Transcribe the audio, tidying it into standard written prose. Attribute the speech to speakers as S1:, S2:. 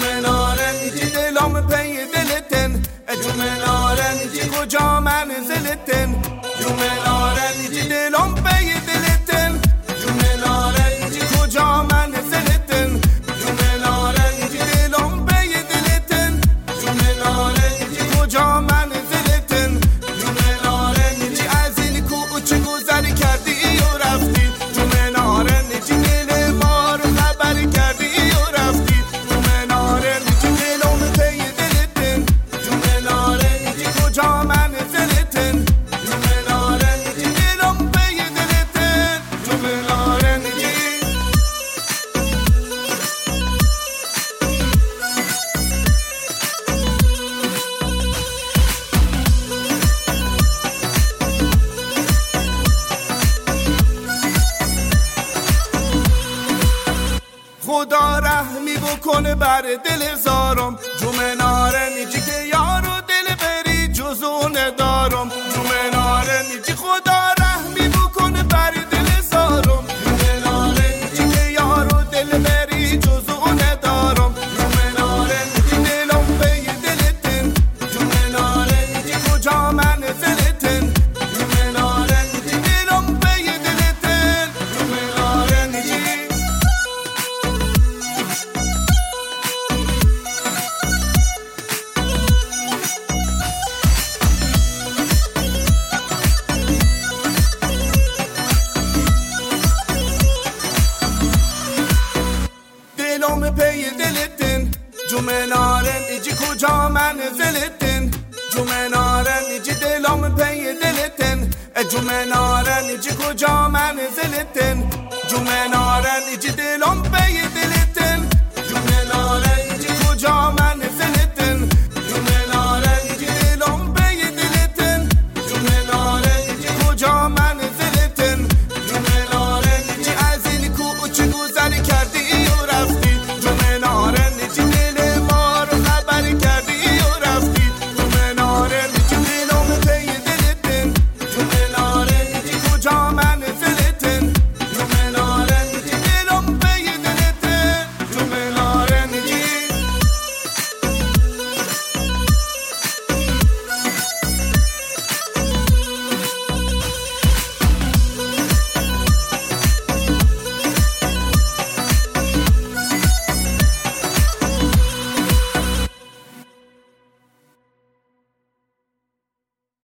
S1: جمعه نارنجی دلم پی دلتن جمعه نارنجی کجا منزلتن جمعه نارنجی دلم پی دلتن جمعه نارنجی کجا منزلتن جمعه نارنجی دلم پی دلتن جمعه نارنجی کجا منزلتن جمعه نارنجی از این کوچه گذری کردی و رفتی جمعه نارنجی دل ما رو خبری کردی و رفتی جمعه نارنجی دلم پی دلتن جمعه نارنجی کجا منزلتن جمعه نارنجی دلم پی دلتن جمعه نارنجی خدا رحمی بکنه بر دل زارم جمعه نارنجی که یارو دل بری جزونه دارم جمعه نارنجی خدا رحمی بکنه بر دل زارم جمعه نارنجی که یارو دل بری جزونه دارم جمعه نارنجی دلم پی دلتن جمعه نارنجی کجا منزلتن جمعه نارنجی دلم پی دلتن جمعه نارنجی دلم پی دلتن جمعه نارنجی کجا منزلتن جمعه نارنجی دلم پی دلتن جمعه نارنجی کجا منزلتن جمعه نارنجی دلم پی دلتن جمعه نارنجی